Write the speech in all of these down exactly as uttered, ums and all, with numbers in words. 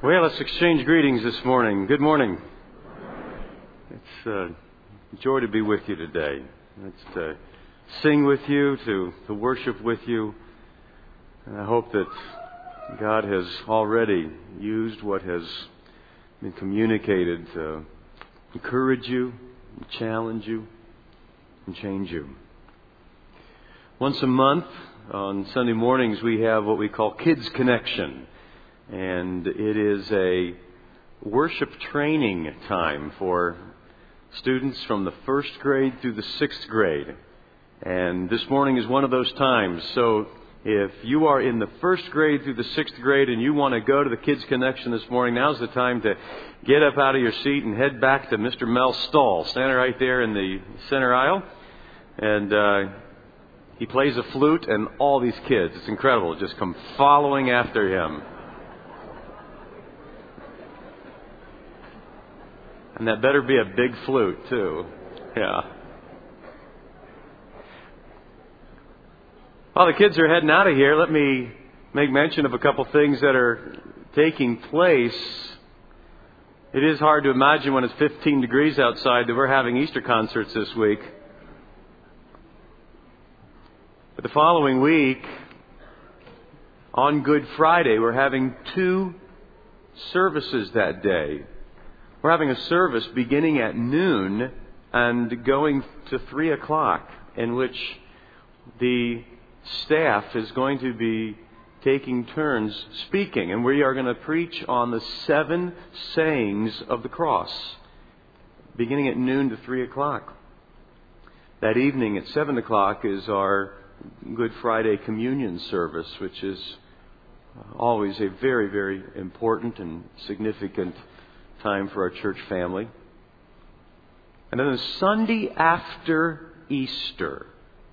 Well, let's exchange greetings this morning. Good morning. It's uh, a joy to be with you today. It's to sing with you, to, to worship with you. And I hope that God has already used what has been communicated to encourage you, challenge you, and change you. Once a month, on Sunday mornings, we have what we call Kids Connection. And it is a worship training time for students from the first grade through the sixth grade. And this morning is one of those times. So if you are in the first grade through the sixth grade and you want to go to the Kids Connection this morning, now's the time to get up out of your seat and head back to Mister Mel Stahl, standing right there in the center aisle. And uh, he plays a flute, and all these kids, it's incredible, just come following after him. And that better be a big flute, too. Yeah. While the kids are heading out of here, let me make mention of a couple things that are taking place. It is hard to imagine when it's fifteen degrees outside that we're having Easter concerts this week. But the following week, on Good Friday, we're having two services that day. We're having a service beginning at noon and going to three o'clock, in which the staff is going to be taking turns speaking. And we are going to preach on the seven sayings of the cross, beginning at noon to three o'clock. That evening at seven o'clock is our Good Friday communion service, which is always a very, very important and significant time for our church family. And then the Sunday after Easter,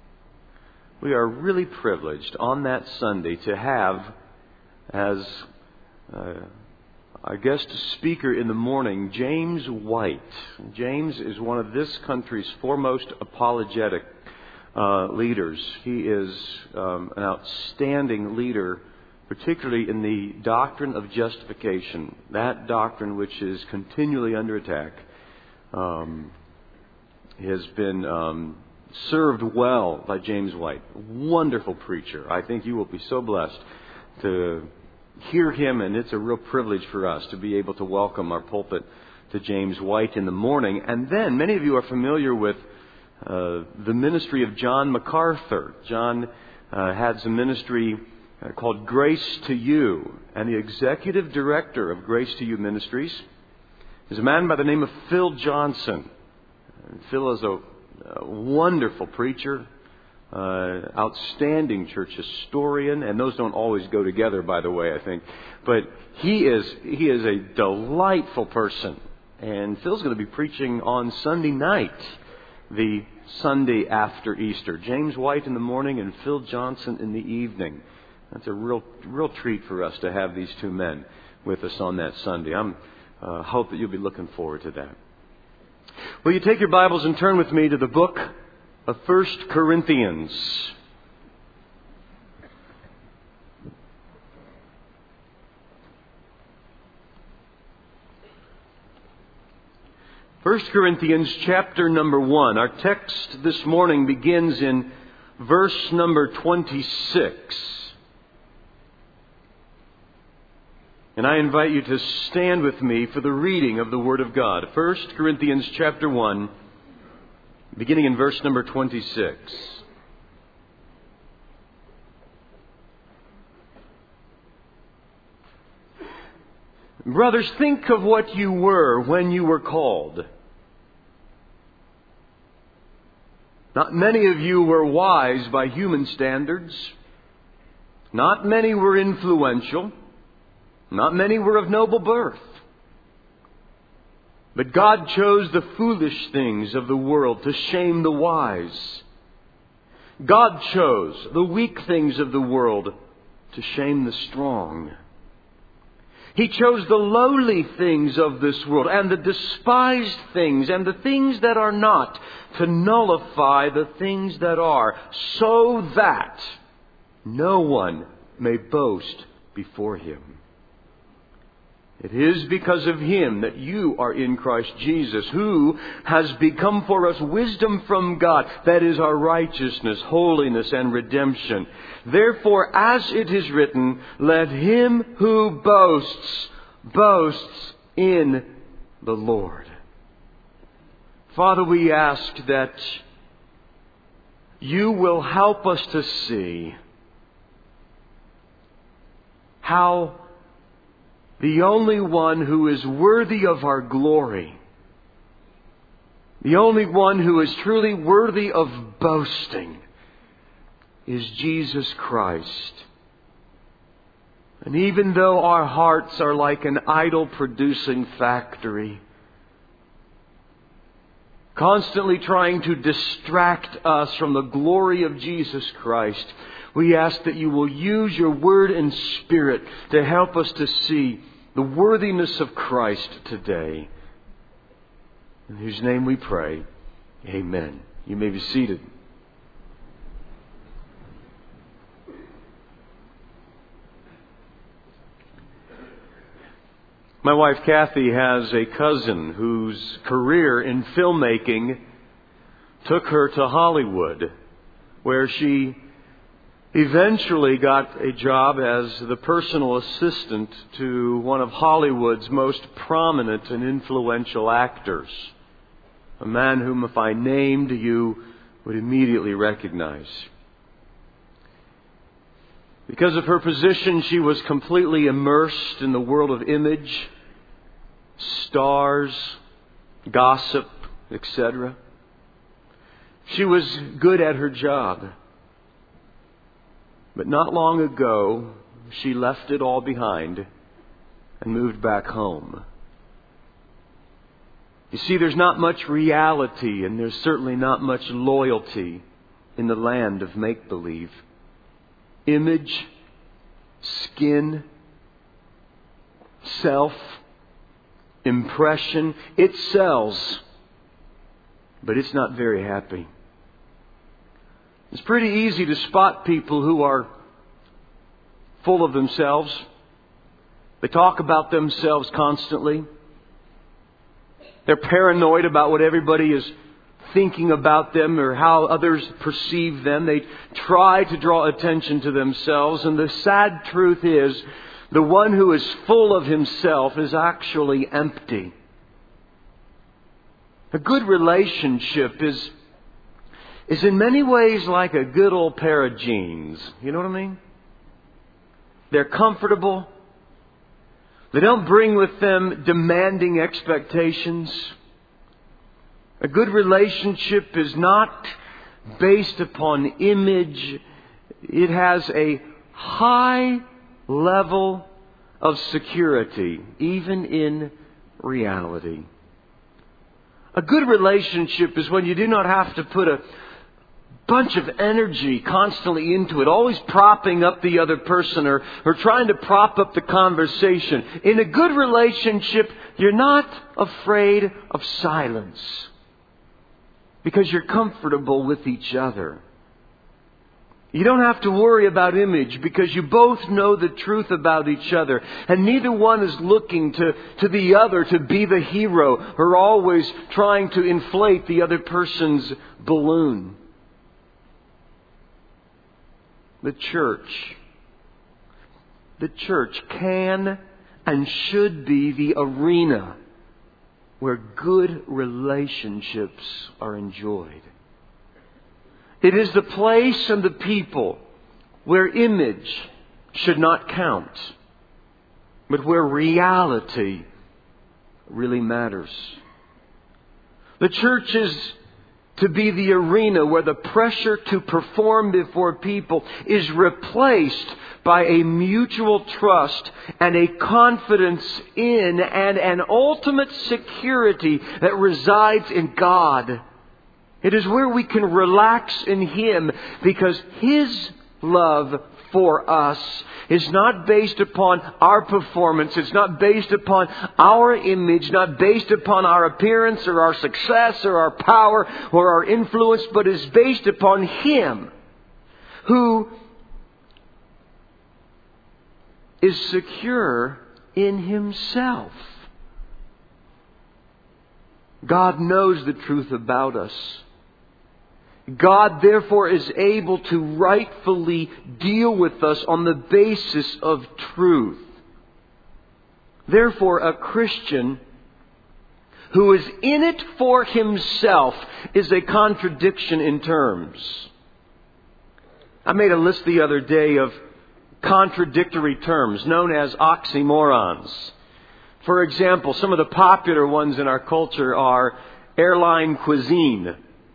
we are really privileged on that Sunday to have as uh, our guest speaker in the morning, James White. James is one of this country's foremost apologetic uh, leaders. He is um, an outstanding leader, particularly in the doctrine of justification, that doctrine which is continually under attack. Um, has been um, served well by James White. Wonderful preacher. I think you will be so blessed to hear him, and it's a real privilege for us to be able to welcome our pulpit to James White in the morning. And then many of you are familiar with uh, the ministry of John MacArthur. John uh, had some ministry Uh, called Grace to You. And the executive director of Grace to You Ministries is a man by the name of Phil Johnson. And Phil is a, a wonderful preacher, uh, outstanding church historian, and those don't always go together, by the way, I think. But he is he is a delightful person. And Phil's going to be preaching on Sunday night, the Sunday after Easter. James White in the morning and Phil Johnson in the evening. That's a real, real treat for us to have these two men with us on that Sunday. I uh, hope that you'll be looking forward to that. Will you take your Bibles and turn with me to the book of First Corinthians? First Corinthians chapter number one. Our text this morning begins in verse number twenty-six. And I invite you to stand with me for the reading of the Word of God. First Corinthians chapter one, beginning in verse number twenty-six. Brothers, think of what you were when you were called. Not many of you were wise by human standards. Not many were influential. Not many were of noble birth. But God chose the foolish things of the world to shame the wise. God chose the weak things of the world to shame the strong. He chose the lowly things of this world and the despised things and the things that are not to nullify the things that are, so that no one may boast before Him. It is because of Him that you are in Christ Jesus, who has become for us wisdom from God, that is our righteousness, holiness, and redemption. Therefore, as it is written, let him who boasts, boasts in the Lord. Father, we ask that you will help us to see how the only one who is worthy of our glory, the only one who is truly worthy of boasting, is Jesus Christ. And even though our hearts are like an idol-producing factory, constantly trying to distract us from the glory of Jesus Christ, we ask that you will use your Word and Spirit to help us to see the worthiness of Christ today. In whose name we pray. Amen. You may be seated. My wife Kathy has a cousin whose career in filmmaking took her to Hollywood, where she eventually got a job as the personal assistant to one of Hollywood's most prominent and influential actors. A man whom, if I named, you would immediately recognize. Because of her position, she was completely immersed in the world of image, stars, gossip, et cetera. She was good at her job. But not long ago, she left it all behind and moved back home. You see, there's not much reality, and there's certainly not much loyalty in the land of make-believe. Image, skin, self, impression, it sells, but it's not very happy. It's pretty easy to spot people who are full of themselves. They talk about themselves constantly. They're paranoid about what everybody is thinking about them or how others perceive them. They try to draw attention to themselves. And the sad truth is, the one who is full of himself is actually empty. A good relationship is is in many ways like a good old pair of jeans. You know what I mean? They're comfortable. They don't bring with them demanding expectations. A good relationship is not based upon image. It has a high level of security, even in reality. A good relationship is when you do not have to put a bunch of energy constantly into it, always propping up the other person or, or trying to prop up the conversation. In a good relationship, you're not afraid of silence because you're comfortable with each other. You don't have to worry about image because you both know the truth about each other. And neither one is looking to, to the other to be the hero or always trying to inflate the other person's balloon. The church, the church can and should be the arena where good relationships are enjoyed. It is the place and the people where image should not count, but where reality really matters. The church is to be the arena where the pressure to perform before people is replaced by a mutual trust and a confidence in and an ultimate security that resides in God. It is where we can relax in Him because His love for us is not based upon our performance. It's not based upon our image, not based upon our appearance or our success or our power or our influence, but is based upon Him who is secure in Himself. God knows the truth about us. God, therefore, is able to rightfully deal with us on the basis of truth. Therefore, a Christian who is in it for himself is a contradiction in terms. I made a list the other day of contradictory terms known as oxymorons. For example, some of the popular ones in our culture are airline cuisine,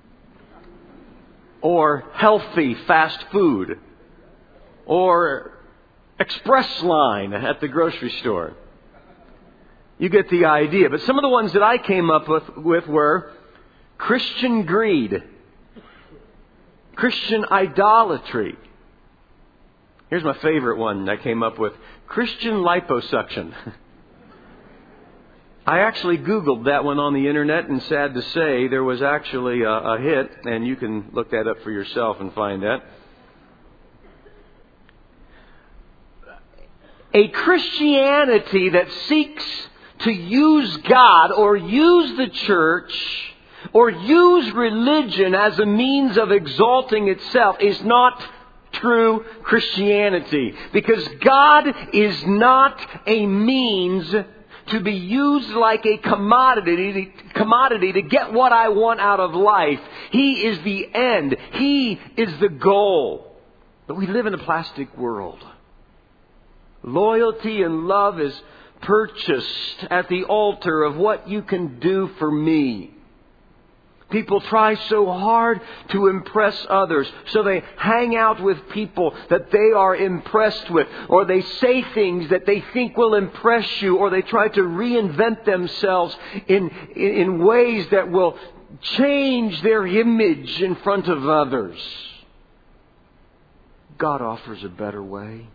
or healthy fast food, or express line at the grocery store. You get the idea. But some of the ones that I came up with, with were Christian greed, Christian idolatry. Here's my favorite one I came up with. Christian liposuction. I actually Googled that one on the internet, and sad to say, there was actually a, a hit, and you can look that up for yourself and find that. A Christianity that seeks to use God or use the church or use religion as a means of exalting itself is not true Christianity. Because God is not a means to be used like a commodity, commodity to get what I want out of life. He is the end. He is the goal. But we live in a plastic world. Loyalty and love is purchased at the altar of what you can do for me. People try so hard to impress others, so they hang out with people that they are impressed with, or they say things that they think will impress you, or they try to reinvent themselves in, in ways that will change their image in front of others. God offers a better way.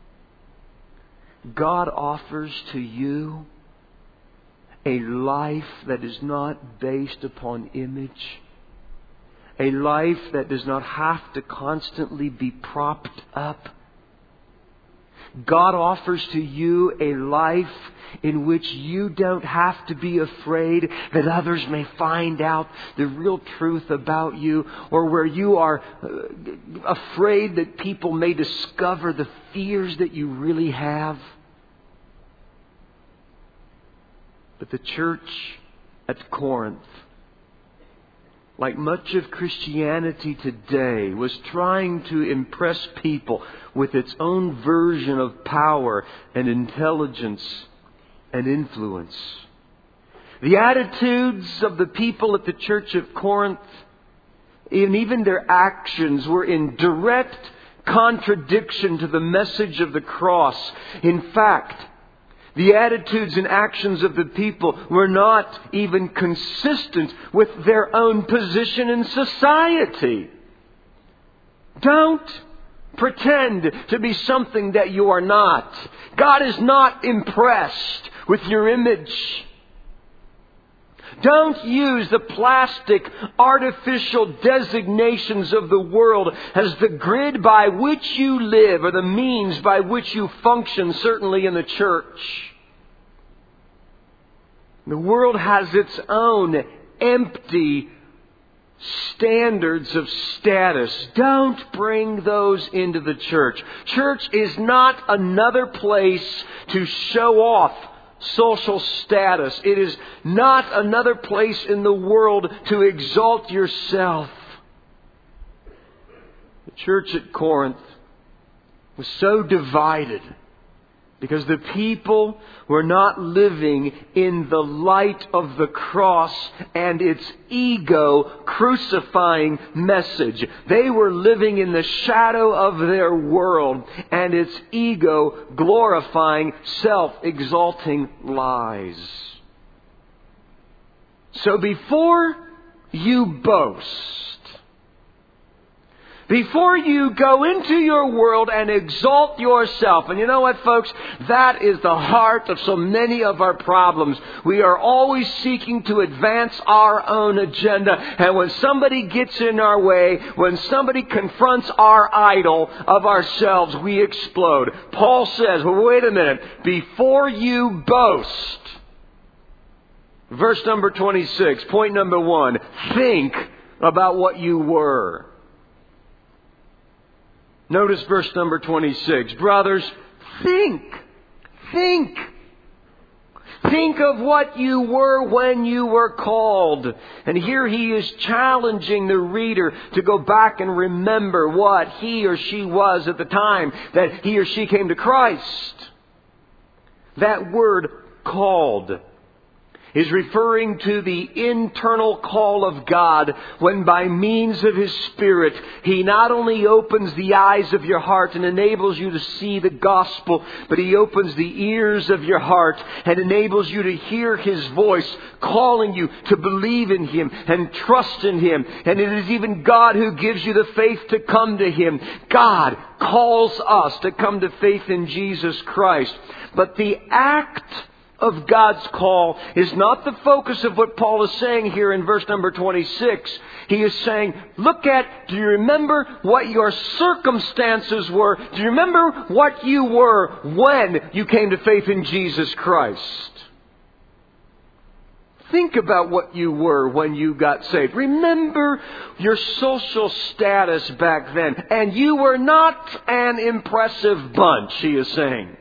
God offers to you a life that is not based upon image. A life that does not have to constantly be propped up. God offers to you a life in which you don't have to be afraid that others may find out the real truth about you, or where you are afraid that people may discover the fears that you really have. But the church at Corinth, like much of Christianity today, was trying to impress people with its own version of power and intelligence and influence. The attitudes of the people at the church of Corinth, and even their actions, were in direct contradiction to the message of the cross. In fact, the attitudes and actions of the people were not even consistent with their own position in society. Don't pretend to be something that you are not. God is not impressed with your image. Don't use the plastic, artificial designations of the world as the grid by which you live, or the means by which you function, certainly in the church. The world has its own empty standards of status. Don't bring those into the church. Church is not another place to show off social status. It is not another place in the world to exalt yourself. The church at Corinth was so divided because the people were not living in the light of the cross and its ego crucifying message. They were living in the shadow of their world and its ego glorifying, self-exalting lies. So before you boast, Before you go into your world and exalt yourself. And you know what, folks? That is the heart of so many of our problems. We are always seeking to advance our own agenda. And when somebody gets in our way, when somebody confronts our idol of ourselves, we explode. Paul says, well, wait a minute. Before you boast. Verse number twenty-six, point number one. Think about what you were. Notice verse number twenty-six. Brothers, think. Think. Think of what you were when you were called. And here he is challenging the reader to go back and remember what he or she was at the time that he or she came to Christ. That word, called, is referring to the internal call of God when by means of His Spirit He not only opens the eyes of your heart and enables you to see the gospel, but He opens the ears of your heart and enables you to hear His voice calling you to believe in Him and trust in Him. And it is even God who gives you the faith to come to Him. God calls us to come to faith in Jesus Christ. But the act of God's call is not the focus of what Paul is saying here in verse number twenty-six. He is saying, look at, do you remember what your circumstances were? Do you remember what you were when you came to faith in Jesus Christ? Think about what you were when you got saved. Remember your social status back then. And you were not an impressive bunch, he is saying.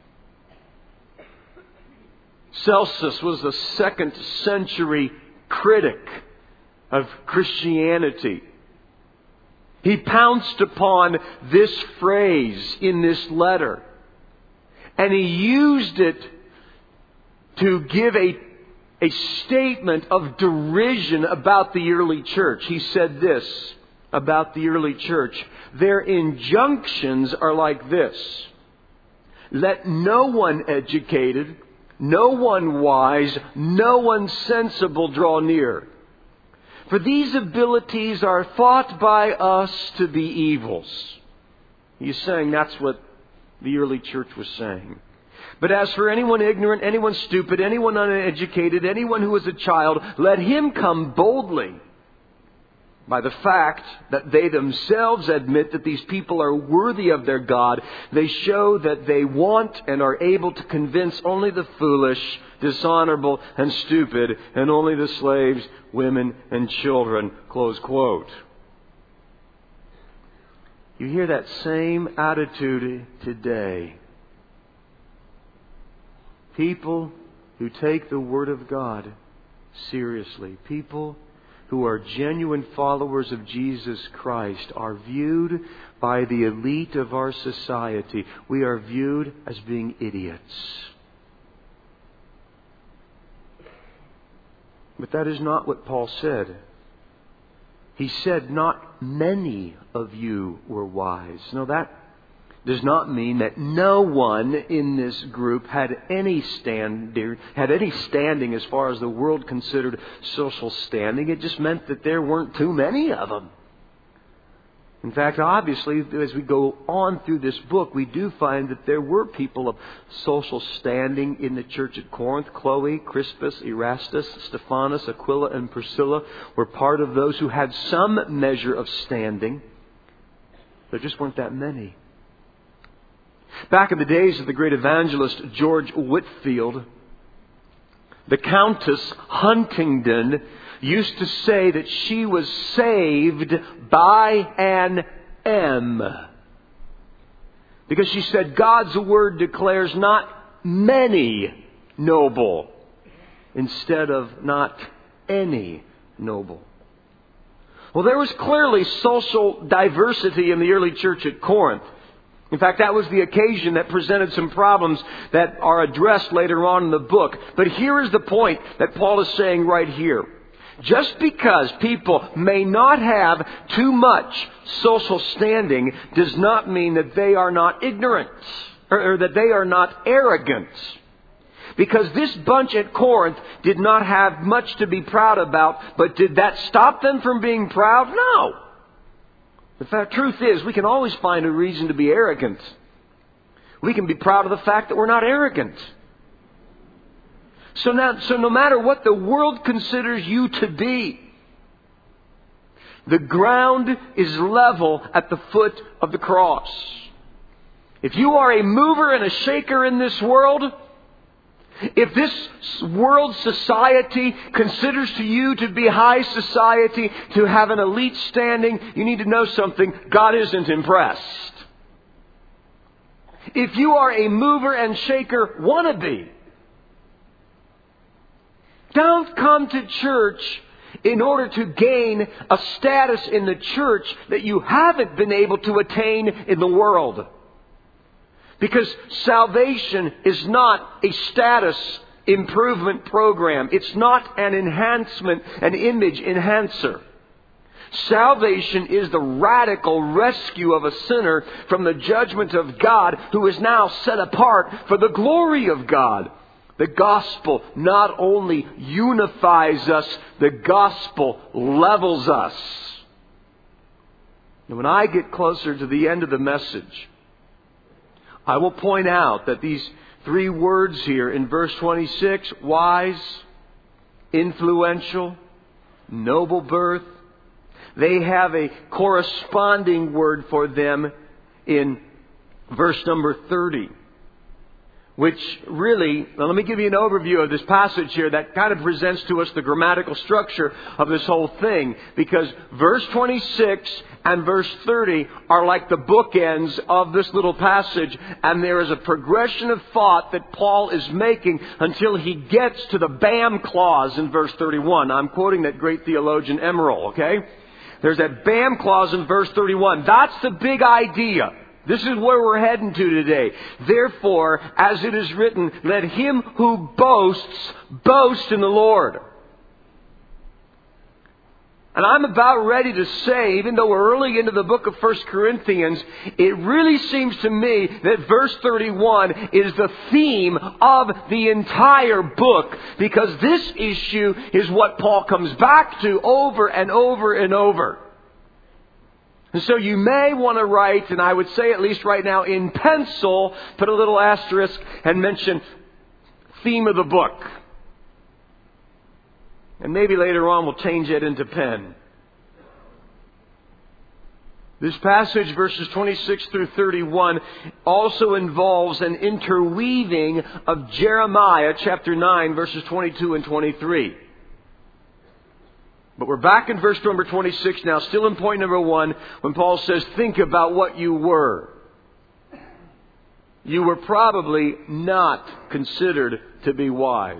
Celsus was the second century critic of Christianity. He pounced upon this phrase in this letter, and he used it to give a, a statement of derision about the early church. He said this about the early church: their injunctions are like this: let no one educated, no one wise, no one sensible draw near. For these abilities are thought by us to be evils. He's saying that's what the early church was saying. But as for anyone ignorant, anyone stupid, anyone uneducated, anyone who is a child, let him come boldly. By the fact that they themselves admit that these people are worthy of their God, they show that they want and are able to convince only the foolish, dishonorable, and stupid, and only the slaves, women, and children. Close quote. You hear that same attitude today. People who take the Word of God seriously. People who are genuine followers of Jesus Christ are viewed by the elite of our society. We are viewed as being idiots. But that is not what Paul said. He said, not many of you were wise. Now that does not mean that no one in this group had any standing, had any standing as far as the world considered social standing. It just meant that there weren't too many of them. In fact, obviously, as we go on through this book, we do find that there were people of social standing in the church at Corinth. Chloe, Crispus, Erastus, Stephanas, Aquila, and Priscilla were part of those who had some measure of standing. There just weren't that many. Back in the days of the great evangelist George Whitefield, the Countess Huntingdon used to say that she was saved by an M. Because she said God's word declares not many noble instead of not any noble. Well, there was clearly social diversity in the early church at Corinth. In fact, that was the occasion that presented some problems that are addressed later on in the book. But here is the point that Paul is saying right here. Just because people may not have too much social standing does not mean that they are not ignorant or, or that they are not arrogant. Because this bunch at Corinth did not have much to be proud about, but did that stop them from being proud? No. The fact, truth is, we can always find a reason to be arrogant. We can be proud of the fact that we're not arrogant. So now, so no matter what the world considers you to be, the ground is level at the foot of the cross. If you are a mover and a shaker in this world, if this world society considers to you to be high society, to have an elite standing, you need to know something. God isn't impressed. If you are a mover and shaker wannabe, don't come to church in order to gain a status in the church that you haven't been able to attain in the world. Because salvation is not a status improvement program. It's not an enhancement, an image enhancer. Salvation is the radical rescue of a sinner from the judgment of God who is now set apart for the glory of God. The gospel not only unifies us, the gospel levels us. And when I get closer to the end of the message, I will point out that these three words here in verse twenty-six, wise, influential, noble birth, they have a corresponding word for them in verse number thirty. Which really, now let me give you an overview of this passage here that kind of presents to us the grammatical structure of this whole thing. Because verse twenty-six and verse thirty are like the bookends of this little passage. And there is a progression of thought that Paul is making until he gets to the bam clause in verse thirty-one. I'm quoting that great theologian Emerald, okay? There's that bam clause in verse thirty-one. That's the big idea. This is where we're heading to today. Therefore, as it is written, let him who boasts, boast in the Lord. And I'm about ready to say, even though we're early into the book of First Corinthians, it really seems to me that verse thirty-one is the theme of the entire book. Because this issue is what Paul comes back to over and over and over. And so you may want to write, and I would say at least right now in pencil, put a little asterisk and mention theme of the book. And maybe later on we'll change it into pen. This passage, verses twenty-six through thirty-one, also involves an interweaving of Jeremiah chapter nine, verses twenty-two and twenty-three. But we're back in verse number twenty-six now, still in point number one, when Paul says, think about what you were. You were probably not considered to be wise.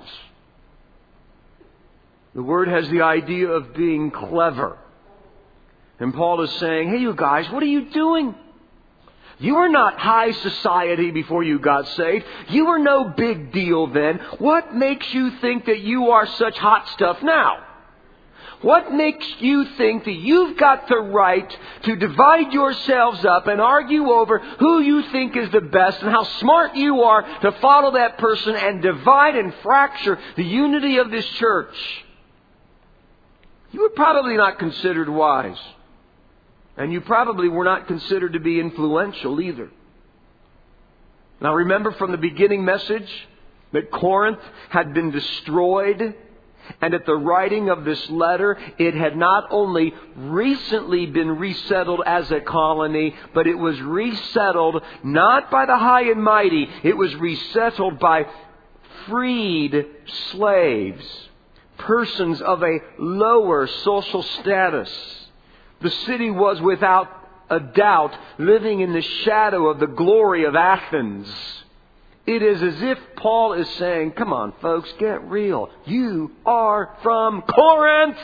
The word has the idea of being clever. And Paul is saying, hey, you guys, what are you doing? You were not high society before you got saved. You were no big deal then. What makes you think that you are such hot stuff now? What makes you think that you've got the right to divide yourselves up and argue over who you think is the best and how smart you are to follow that person and divide and fracture the unity of this church? You were probably not considered wise. And you probably were not considered to be influential either. Now remember from the beginning message that Corinth had been destroyed. And at the writing of this letter, it had not only recently been resettled as a colony, but it was resettled not by the high and mighty. It was resettled by freed slaves, persons of a lower social status. The city was without a doubt living in the shadow of the glory of Athens. It is as if Paul is saying, come on, folks, get real. You are from Corinth.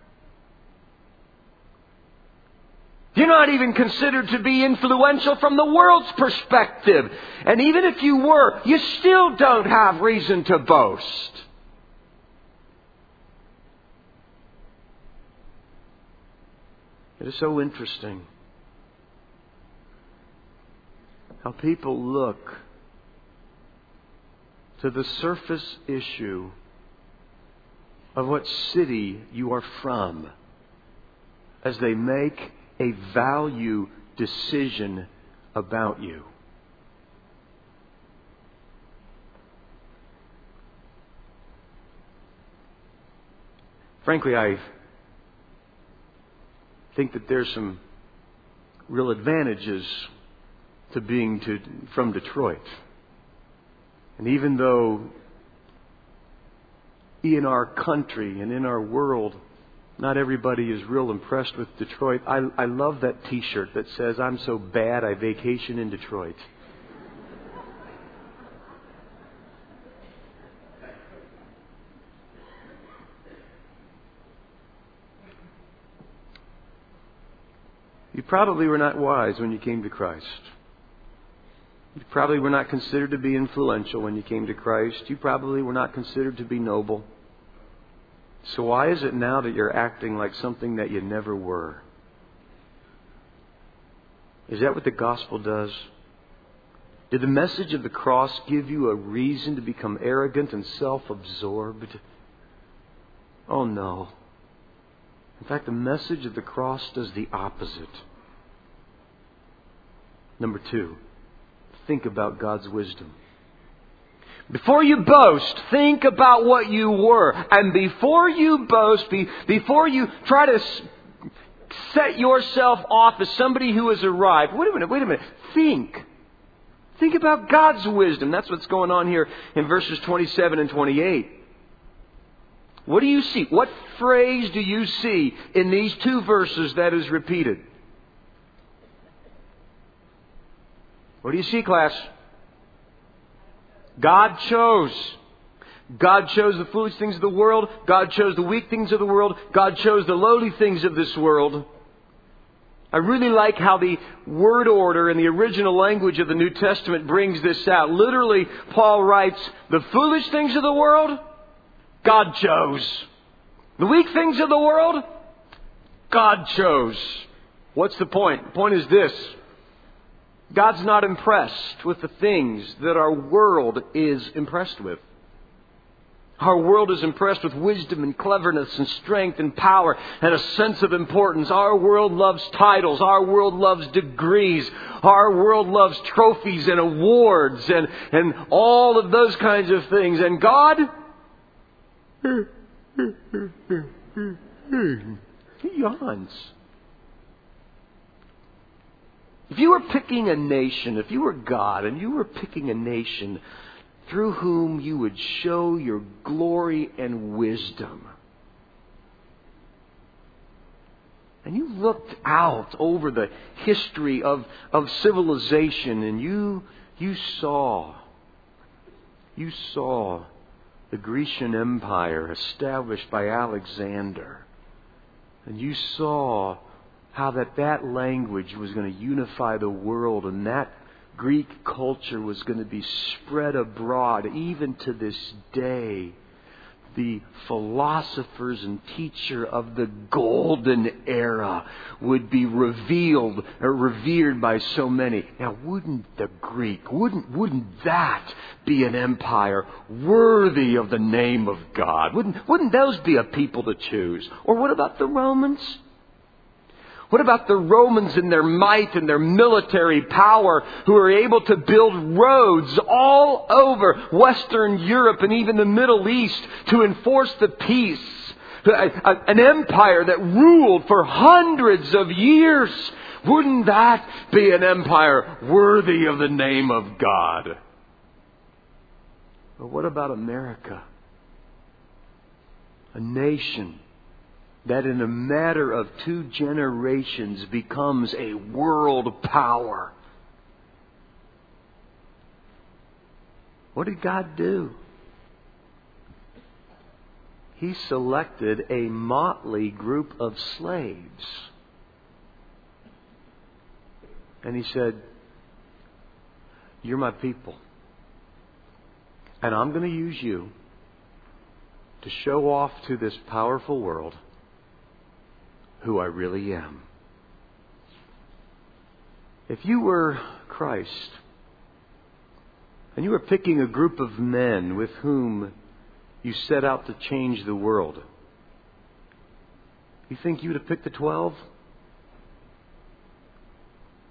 You're not even considered to be influential from the world's perspective. And even if you were, you still don't have reason to boast. It is so interesting how people look to the surface issue of what city you are from as they make a value decision about you. Frankly, I think that there's some real advantages to being to, from Detroit. And even though in our country and in our world, not everybody is real impressed with Detroit, I, I love that T-shirt that says, "I'm so bad I vacation in Detroit." You probably were not wise when you came to Christ. You probably were not considered to be influential when you came to Christ. You probably were not considered to be noble. So why is it now that you're acting like something that you never were? Is that what the gospel does? Did the message of the cross give you a reason to become arrogant and self-absorbed? Oh no. In fact, the message of the cross does the opposite. Number two, think about God's wisdom. Before you boast, think about what you were. And before you boast, be, before you try to s- set yourself off as somebody who has arrived, wait a minute, wait a minute, think. Think about God's wisdom. That's what's going on here in verses twenty-seven and twenty-eight. What do you see? What phrase do you see in these two verses that is repeated? What do you see, class? God chose. God chose the foolish things of the world. God chose the weak things of the world. God chose the lowly things of this world. I really like how the word order in the original language of the New Testament brings this out. Literally, Paul writes, the foolish things of the world, God chose. The weak things of the world, God chose. What's the point? The point is this. God's not impressed with the things that our world is impressed with. Our world is impressed with wisdom and cleverness and strength and power and a sense of importance. Our world loves titles. Our world loves degrees. Our world loves trophies and awards and, and all of those kinds of things. And God, he yawns. If you were picking a nation, if you were God and you were picking a nation through whom you would show your glory and wisdom, and you looked out over the history of, of civilization and you you saw you saw the Grecian Empire established by Alexander, and you saw how that that language was going to unify the world, and that Greek culture was going to be spread abroad. Even to this day, the philosophers and teacher of the golden era would be revealed or revered by so many. Now, wouldn't the Greek, wouldn't wouldn't that be an empire worthy of the name of God? Wouldn't wouldn't those be a people to choose? Or what about the Romans? What about the Romans and their might and their military power, who are able to build roads all over Western Europe and even the Middle East to enforce the peace? An empire that ruled for hundreds of years. Wouldn't that be an empire worthy of the name of God? But what about America? A nation that in a matter of two generations becomes a world power. What did God do? He selected a motley group of slaves. And He said, "You're my people. And I'm going to use you to show off to this powerful world who I really am." If you were Christ and you were picking a group of men with whom you set out to change the world, you think you would have picked the twelve?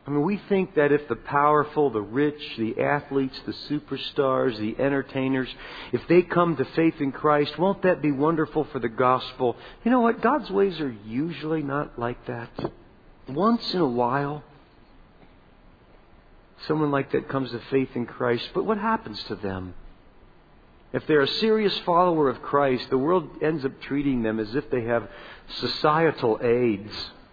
I mean, we think that if the powerful, the rich, the athletes, the superstars, the entertainers, if they come to faith in Christ, won't that be wonderful for the gospel? You know what? God's ways are usually not like that. Once in a while, someone like that comes to faith in Christ, but what happens to them? If they're a serious follower of Christ, the world ends up treating them as if they have societal AIDS.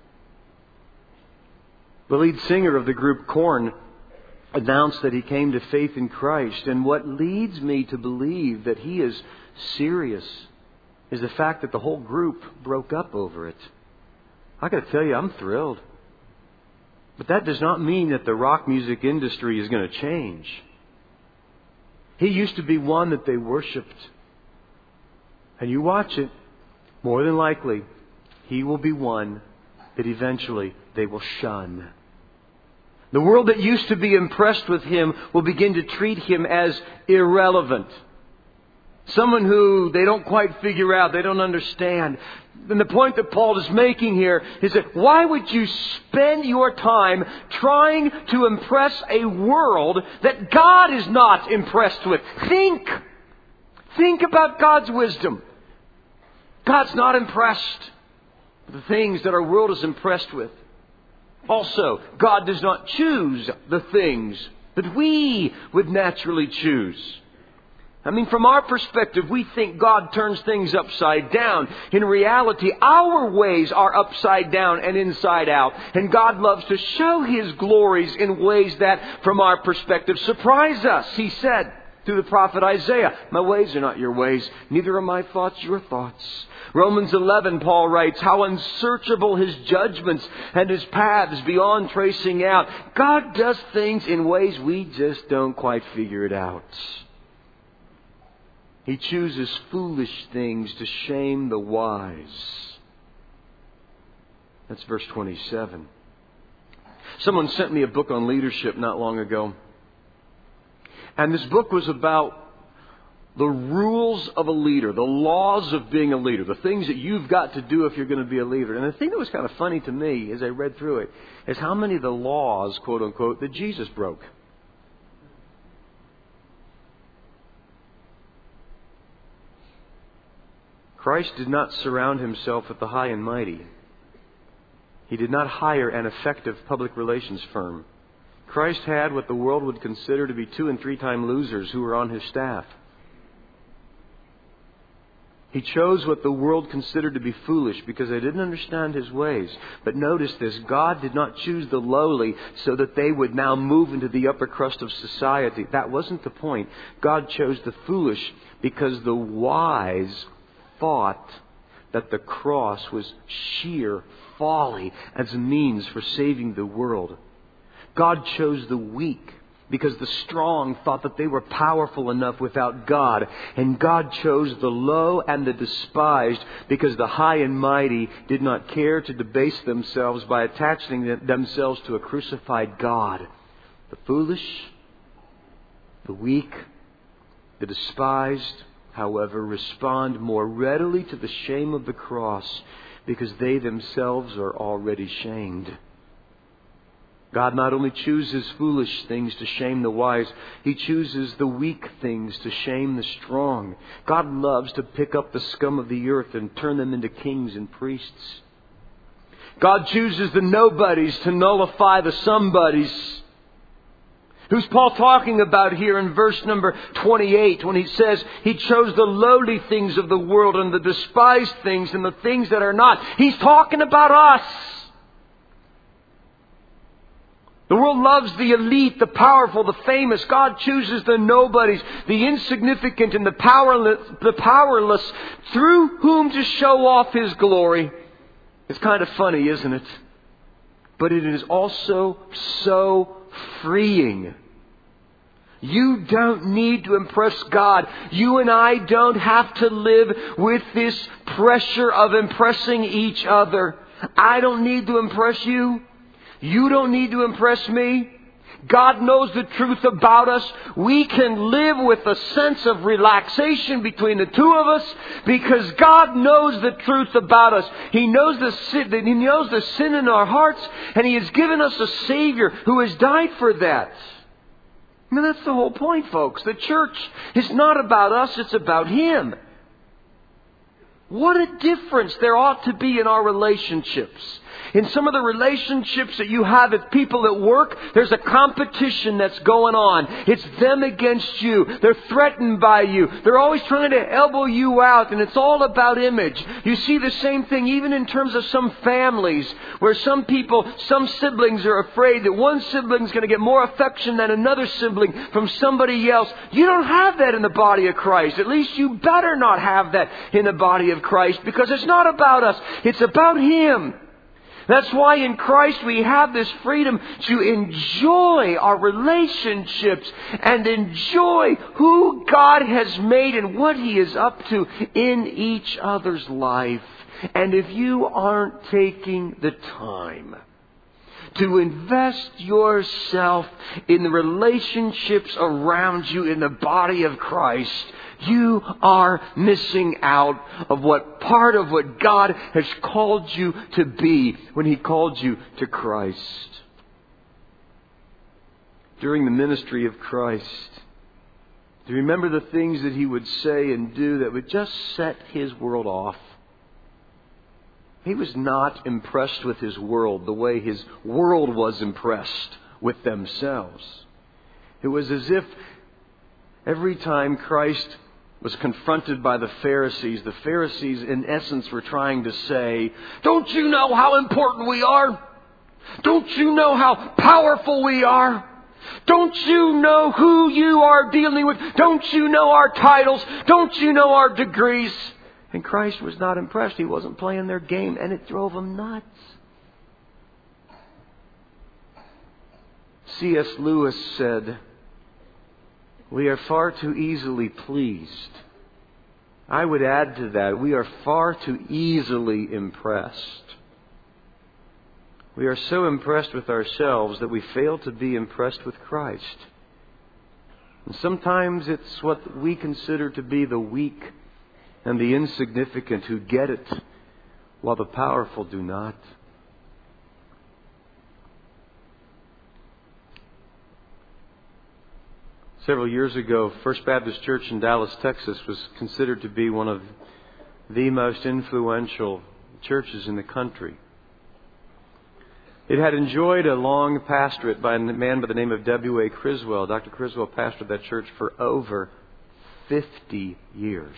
The lead singer of the group Korn announced that he came to faith in Christ. And what leads me to believe that he is serious is the fact that the whole group broke up over it. I got to tell you, I'm thrilled. But that does not mean that the rock music industry is going to change. He used to be one that they worshipped. And you watch it, more than likely, he will be one that eventually they will shun. The world that used to be impressed with him will begin to treat him as irrelevant. Someone who they don't quite figure out, they don't understand. And the point that Paul is making here is that why would you spend your time trying to impress a world that God is not impressed with? Think! Think about God's wisdom. God's not impressed with the things that our world is impressed with. Also, God does not choose the things that we would naturally choose. I mean, from our perspective, we think God turns things upside down. In reality, our ways are upside down and inside out. And God loves to show His glories in ways that, from our perspective, surprise us. He said through the prophet Isaiah, "My ways are not your ways, neither are my thoughts your thoughts." Romans eleven, Paul writes, "How unsearchable His judgments and His paths beyond tracing out." God does things in ways we just don't quite figure it out. He chooses foolish things to shame the wise. That's verse twenty-seven. Someone sent me a book on leadership not long ago. And this book was about the rules of a leader, the laws of being a leader, the things that you've got to do if you're going to be a leader. And the thing that was kind of funny to me as I read through it is how many of the laws, quote unquote, that Jesus broke. Christ did not surround Himself with the high and mighty. He did not hire an effective public relations firm. Christ had what the world would consider to be two and three time losers who were on His staff. He chose what the world considered to be foolish because they didn't understand His ways. But notice this, God did not choose the lowly so that they would now move into the upper crust of society. That wasn't the point. God chose the foolish because the wise thought that the cross was sheer folly as a means for saving the world. God chose the weak because the strong thought that they were powerful enough without God. And God chose the low and the despised because the high and mighty did not care to debase themselves by attaching themselves to a crucified God. The foolish, the weak, the despised, however, respond more readily to the shame of the cross because they themselves are already shamed. God not only chooses foolish things to shame the wise, He chooses the weak things to shame the strong. God loves to pick up the scum of the earth and turn them into kings and priests. God chooses the nobodies to nullify the somebodies. Who's Paul talking about here in verse number twenty-eight when he says He chose the lowly things of the world and the despised things and the things that are not? He's talking about us. The world loves the elite, the powerful, the famous. God chooses the nobodies, the insignificant and the powerless, the powerless through whom to show off His glory. It's kind of funny, isn't it? But it is also so freeing. You don't need to impress God. You and I don't have to live with this pressure of impressing each other. I don't need to impress you. You don't need to impress me. God knows the truth about us. We can live with a sense of relaxation between the two of us because God knows the truth about us. He knows the sin, He knows the sin in our hearts, and He has given us a Savior who has died for that. I mean, that's the whole point, folks. The church is not about us, it's about Him. What a difference there ought to be in our relationships. In some of the relationships that you have with people at work, there's a competition that's going on. It's them against you. They're threatened by you. They're always trying to elbow you out, and it's all about image. You see the same thing even in terms of some families, where some people, some siblings are afraid that one sibling's going to get more affection than another sibling from somebody else. You don't have that in the body of Christ. At least you better not have that in the body of Christ, because it's not about us. It's about Him. That's why in Christ we have this freedom to enjoy our relationships and enjoy who God has made and what He is up to in each other's life. And if you aren't taking the time to invest yourself in the relationships around you in the body of Christ, you are missing out of what part of what God has called you to be when He called you to Christ. During the ministry of Christ, do you remember the things that He would say and do that would just set His world off? He was not impressed with His world the way His world was impressed with themselves. It was as if every time Christ was confronted by the Pharisees, the Pharisees in essence were trying to say, "Don't you know how important we are? Don't you know how powerful we are? Don't you know who you are dealing with? Don't you know our titles? Don't you know our degrees?" And Christ was not impressed. He wasn't playing their game, and it drove him nuts. C S Lewis said, "We are far too easily pleased." I would add to that, we are far too easily impressed. We are so impressed with ourselves that we fail to be impressed with Christ. And sometimes it's what we consider to be the weak and the insignificant who get it, while the powerful do not. Several years ago, First Baptist Church in Dallas, Texas was considered to be one of the most influential churches in the country. It had enjoyed a long pastorate by a man by the name of W A Criswell. Doctor Criswell pastored that church for over fifty years.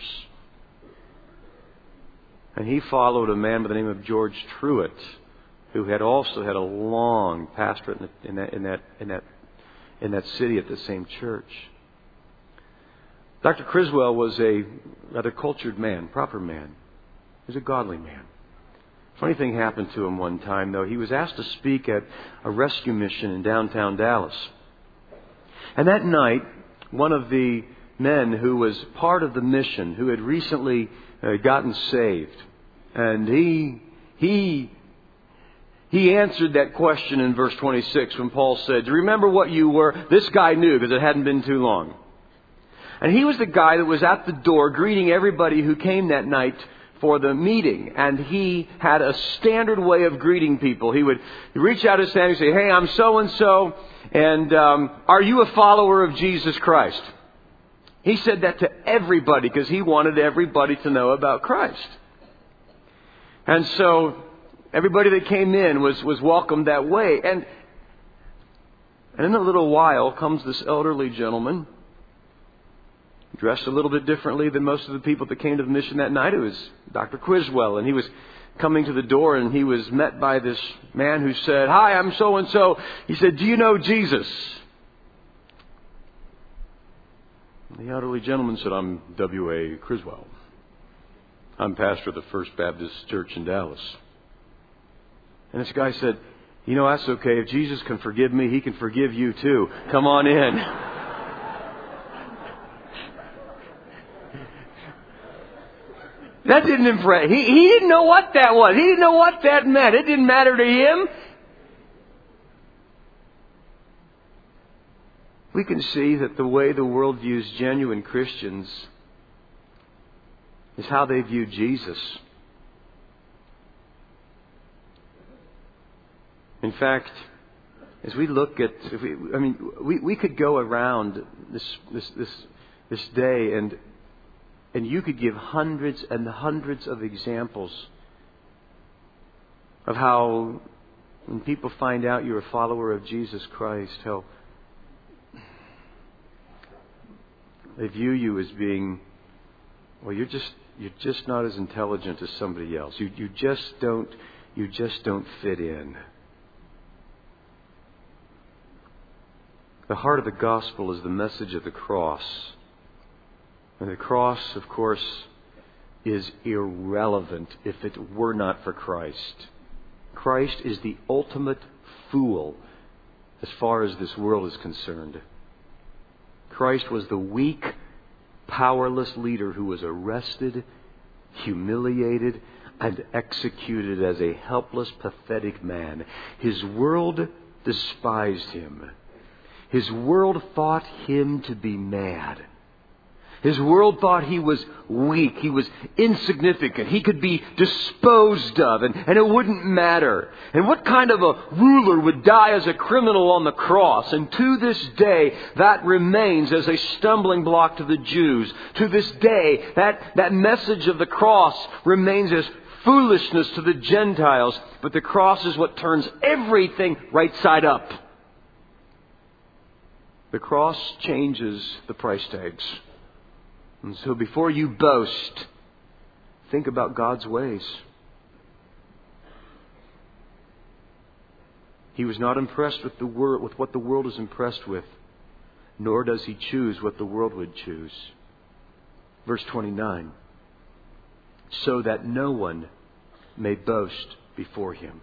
And he followed a man by the name of George Truett, who had also had a long pastorate in that, in that, in that, in that city at the same church. Doctor Criswell was a rather cultured man, proper man. He was a godly man. Funny thing happened to him one time, though. He was asked to speak at a rescue mission in downtown Dallas. And that night, one of the men who was part of the mission, who had recently uh, gotten saved, and he he he answered that question in verse twenty-six when Paul said, "Do you remember what you were?" This guy knew because it hadn't been too long. And he was the guy that was at the door greeting everybody who came that night for the meeting. And he had a standard way of greeting people. He would reach out his hand and say, "Hey, I'm so-and-so, and um, are you a follower of Jesus Christ?" He said that to everybody because he wanted everybody to know about Christ. And so everybody that came in was, was welcomed that way. And, and in a little while comes this elderly gentleman, dressed a little bit differently than most of the people that came to the mission that night. It was Doctor Criswell, and he was coming to the door, and he was met by this man who said, "Hi, I'm so-and-so." He said, "Do you know Jesus?" The elderly gentleman said, "I'm W A Criswell. I'm pastor of the First Baptist Church in Dallas." And this guy said, "You know, that's okay. If Jesus can forgive me, He can forgive you too. Come on in." That didn't impress. He, he didn't know what that was. He didn't know what that meant. It didn't matter to him. we can see that the way the world views genuine Christians is how they view Jesus. In fact, as we look at, if we, I mean, we, we could go around this this this this day and and you could give hundreds and hundreds of examples of how when people find out you're a follower of Jesus Christ, how they view you as being, well, you're just you're just not as intelligent as somebody else. You you just don't you just don't fit in. The heart of the gospel is the message of the cross. And the cross, of course, is irrelevant if it were not for Christ. Christ is the ultimate fool as far as this world is concerned. Christ was the weak, powerless leader who was arrested, humiliated, and executed as a helpless, pathetic man. His world despised Him. His world thought Him to be mad. His world thought He was weak. He was insignificant. He could be disposed of and, and it wouldn't matter. And what kind of a ruler would die as a criminal on the cross? And to this day, that remains as a stumbling block to the Jews. To this day, that, that message of the cross remains as foolishness to the Gentiles. But the cross is what turns everything right side up. The cross changes the price tags. And so before you boast, think about God's ways. He was not impressed with the world, with what the world is impressed with, nor does He choose what the world would choose. Verse twenty-nine. So that no one may boast before Him.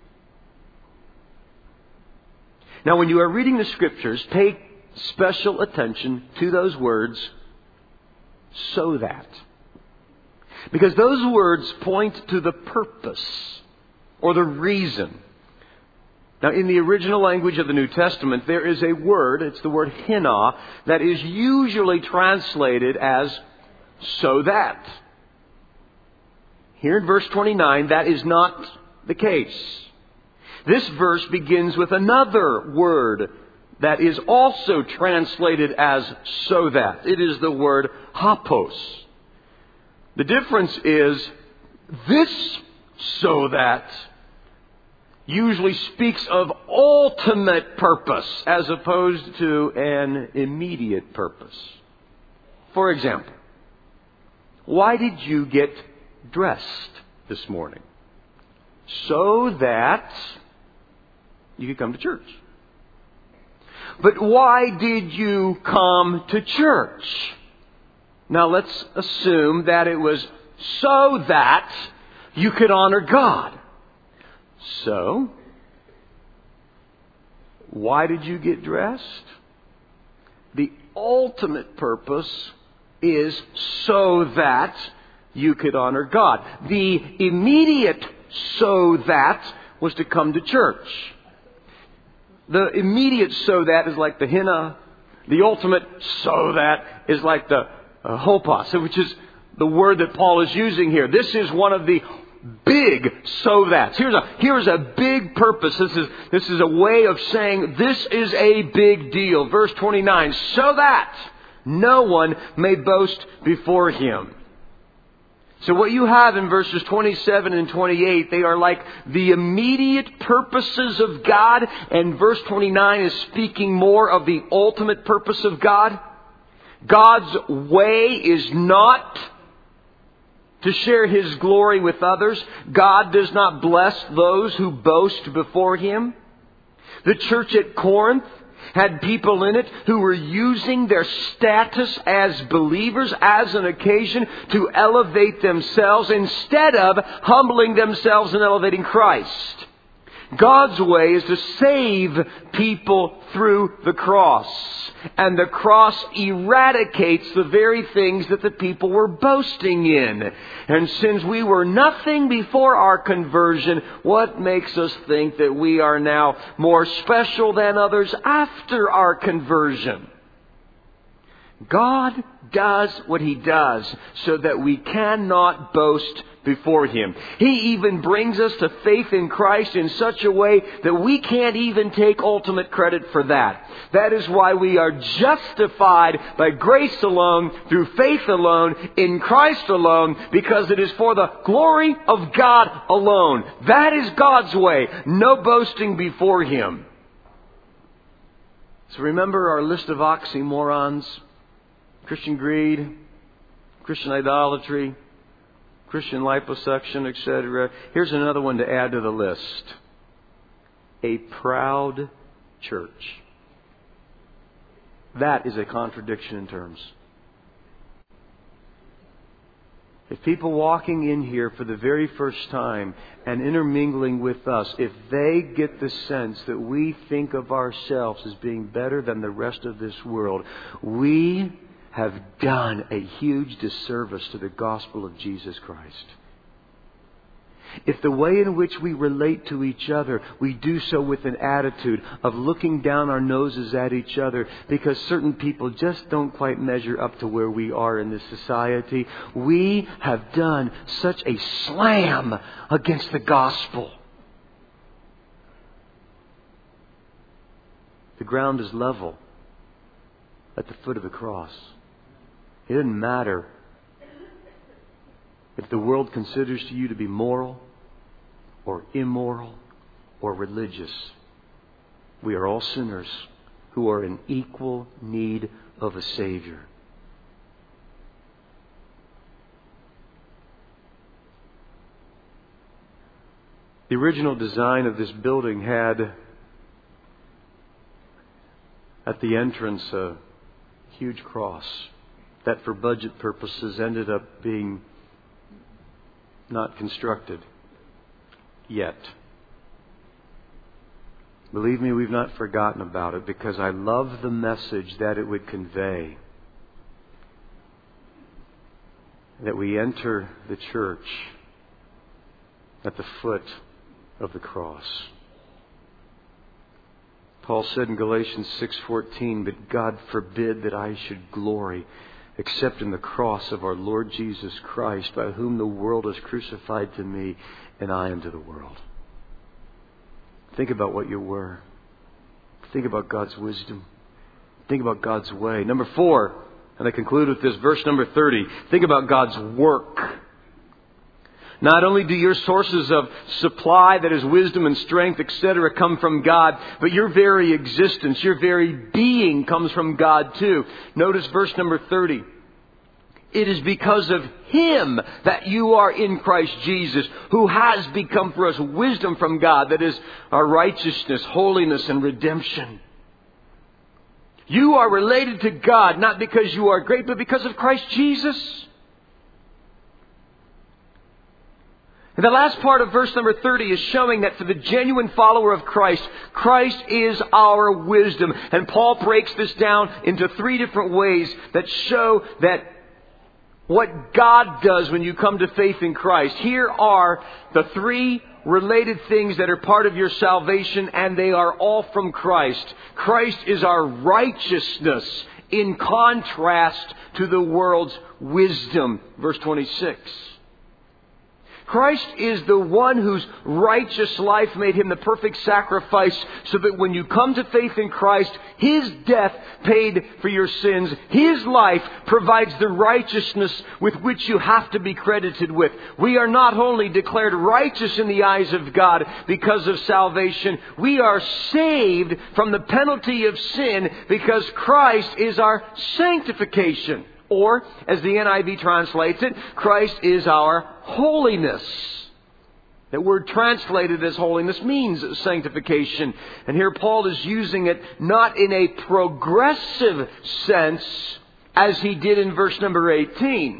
Now, when you are reading the Scriptures, pay special attention to those words, so that. Because those words point to the purpose or the reason. Now, in the original language of the New Testament, there is a word, it's the word hina, that is usually translated as so that. Here in verse twenty-nine, that is not the case. This verse begins with another word that is also translated as so that. It is the word hapos. The difference is this so that usually speaks of ultimate purpose as opposed to an immediate purpose. For example, why did you get dressed this morning? So that you could come to church. But why did you come to church? Now let's assume that it was so that you could honor God. So, why did you get dressed? The ultimate purpose is so that you could honor God. The immediate so that was to come to church. The immediate so that is like the hina. The ultimate so that is like the uh, hopos, which is the word that Paul is using here. This is one of the big so that's. Here's a, here's a big purpose. This is, this is a way of saying this is a big deal. Verse twenty-nine, so that no one may boast before Him. So what you have in verses twenty-seven and twenty-eight, they are like the immediate purposes of God. And verse twenty-nine is speaking more of the ultimate purpose of God. God's way is not to share His glory with others. God does not bless those who boast before Him. The church at Corinth had people in it who were using their status as believers as an occasion to elevate themselves instead of humbling themselves and elevating Christ. God's way is to save people through the cross. And the cross eradicates the very things that the people were boasting in. And since we were nothing before our conversion, what makes us think that we are now more special than others after our conversion? God does what He does so that we cannot boast before Him. He even brings us to faith in Christ in such a way that we can't even take ultimate credit for that. That is why we are justified by grace alone, through faith alone, in Christ alone, because it is for the glory of God alone. That is God's way. No boasting before Him. So remember our list of oxymorons: Christian greed, Christian idolatry, Christian liposuction, et cetera. Here's another one to add to the list: a proud church. That is a contradiction in terms. If people walking in here for the very first time and intermingling with us, if they get the sense that we think of ourselves as being better than the rest of this world, we have done a huge disservice to the gospel of Jesus Christ. If the way in which we relate to each other, we do so with an attitude of looking down our noses at each other because certain people just don't quite measure up to where we are in this society, we have done such a slam against the gospel. The ground is level at the foot of the cross. It doesn't matter if the world considers you to be moral or immoral or religious. We are all sinners who are in equal need of a Savior. The original design of this building had at the entrance a huge cross that for budget purposes ended up being not constructed yet. Believe me, we've not forgotten about it because I love the message that it would convey. That we enter the church at the foot of the cross. Paul said in Galatians six fourteen, "But God forbid that I should glory except in the cross of our Lord Jesus Christ, by whom the world is crucified to me, and I am to the world." Think about what you were. Think about God's wisdom. Think about God's way. Number four, and I conclude with this, verse number thirty. Think about God's work. Not only do your sources of supply, that is wisdom and strength, et cetera, come from God, but your very existence, your very being comes from God too. Notice verse number thirty. It is because of Him that you are in Christ Jesus, who has become for us wisdom from God, that is our righteousness, holiness, and redemption. You are related to God, not because you are great, but because of Christ Jesus. And the last part of verse number thirty is showing that for the genuine follower of Christ, Christ is our wisdom. And Paul breaks this down into three different ways that show that what God does when you come to faith in Christ. Here are the three related things that are part of your salvation, and they are all from Christ. Christ is our righteousness in contrast to the world's wisdom. Verse twenty-six. Christ is the one whose righteous life made Him the perfect sacrifice, so that when you come to faith in Christ, His death paid for your sins. His life provides the righteousness with which you have to be credited with. We are not only declared righteous in the eyes of God because of salvation, we are saved from the penalty of sin because Christ is our sanctification. Or, as the N I V translates it, Christ is our holiness. That word translated as holiness means sanctification. And here Paul is using it not in a progressive sense as he did in verse number eighteen,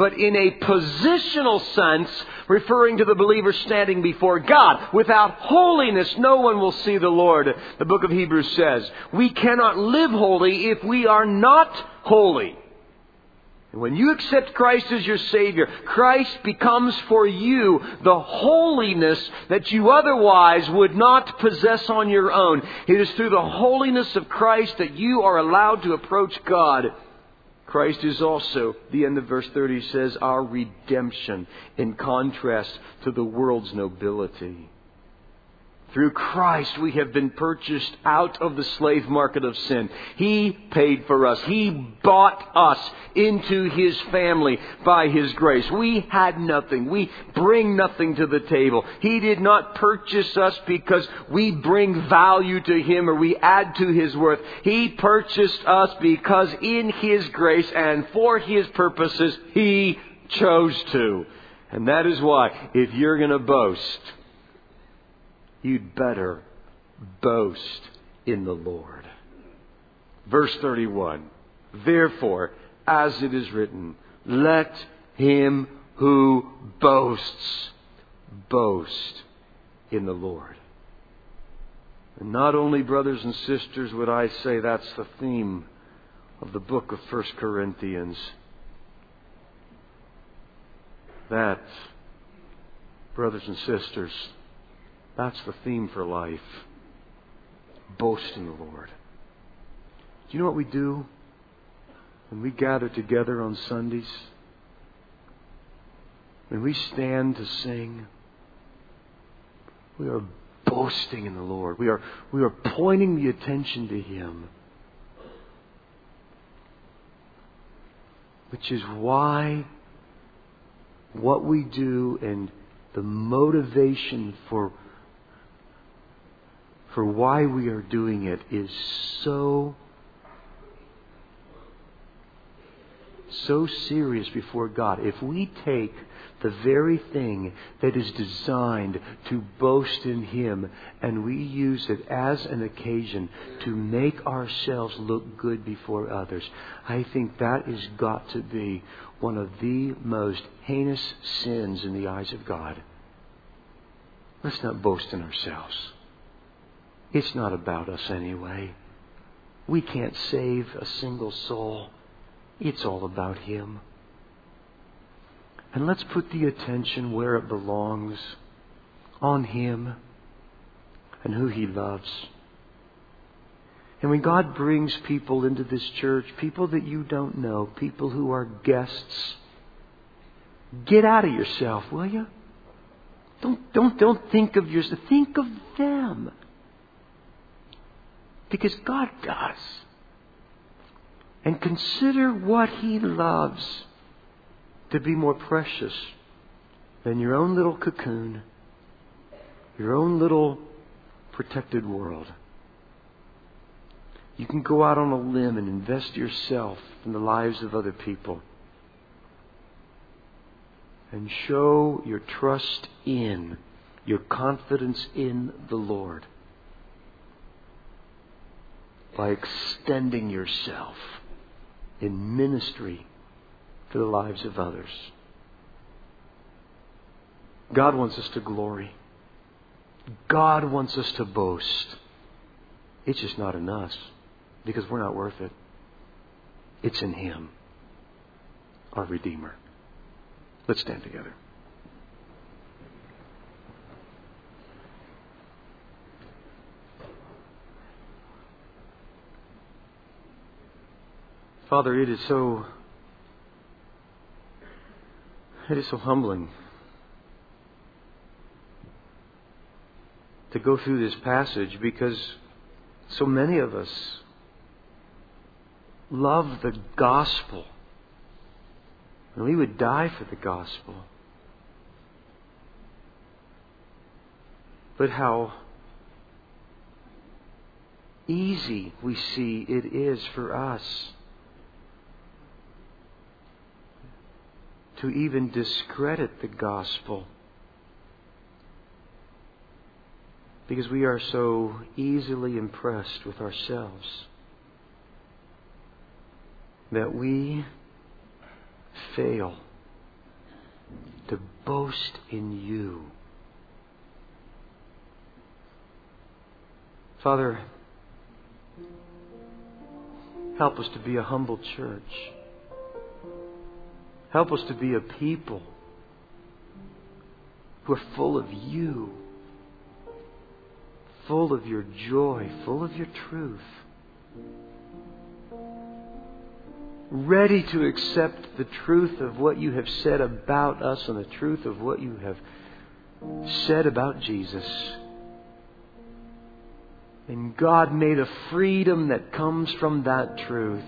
but in a positional sense, referring to the believer standing before God. Without holiness, no one will see the Lord. The book of Hebrews says, we cannot live holy if we are not holy. And when you accept Christ as your Savior, Christ becomes for you the holiness that you otherwise would not possess on your own. It is through the holiness of Christ that you are allowed to approach God. Christ is also, the end of verse thirty says, our redemption, in contrast to the world's nobility. Through Christ we have been purchased out of the slave market of sin. He paid for us. He bought us into His family by His grace. We had nothing. We bring nothing to the table. He did not purchase us because we bring value to Him or we add to His worth. He purchased us because in His grace and for His purposes He chose to. And that is why, if you're going to boast, you'd better boast in the Lord. Verse thirty-one. Therefore, as it is written, let him who boasts, boast in the Lord. And not only, brothers and sisters, would I say that's the theme of the book of First Corinthians. That, brothers and sisters, that's the theme for life. Boast in the Lord. Do you know what we do when we gather together on Sundays? When we stand to sing, we are boasting in the Lord. We are, we are pointing the attention to Him. Which is why what we do and the motivation for For why we are doing it is so, so serious before God. If we take the very thing that is designed to boast in Him and we use it as an occasion to make ourselves look good before others, I think that has got to be one of the most heinous sins in the eyes of God. Let's not boast in ourselves. It's not about us anyway. We can't save a single soul. It's all about Him. And let's put the attention where it belongs, on Him and who He loves. And when God brings people into this church, people that you don't know, people who are guests, get out of yourself, will you? Don't, don't, don't think of yourself. Think of them. Because God does. And consider what He loves to be more precious than your own little cocoon, your own little protected world. You can go out on a limb and invest yourself in the lives of other people and show your trust in, your confidence in the Lord by extending yourself in ministry to the lives of others. God wants us to glory. God wants us to boast. It's just not in us because we're not worth it. It's in Him, our Redeemer. Let's stand together. Father, it is so, it is so humbling to go through this passage because so many of us love the gospel and we would die for the gospel. But how easy we see it is for us to even discredit the gospel because we are so easily impressed with ourselves that we fail to boast in You. Father, help us to be a humble church. Help us to be a people who are full of You, full of Your joy, full of Your truth, ready to accept the truth of what You have said about us and the truth of what You have said about Jesus. And God, may the freedom that comes from that truth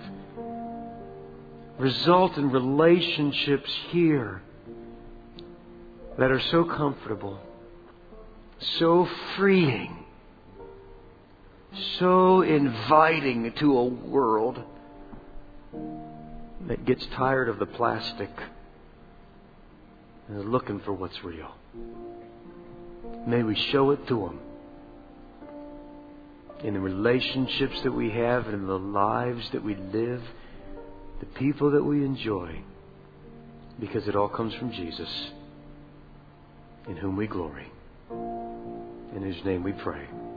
result in relationships here that are so comfortable, so freeing, so inviting to a world that gets tired of the plastic and is looking for what's real. May we show it to them in the relationships that we have and in the lives that we live, the people that we enjoy, because it all comes from Jesus, in whom we glory. In His name we pray.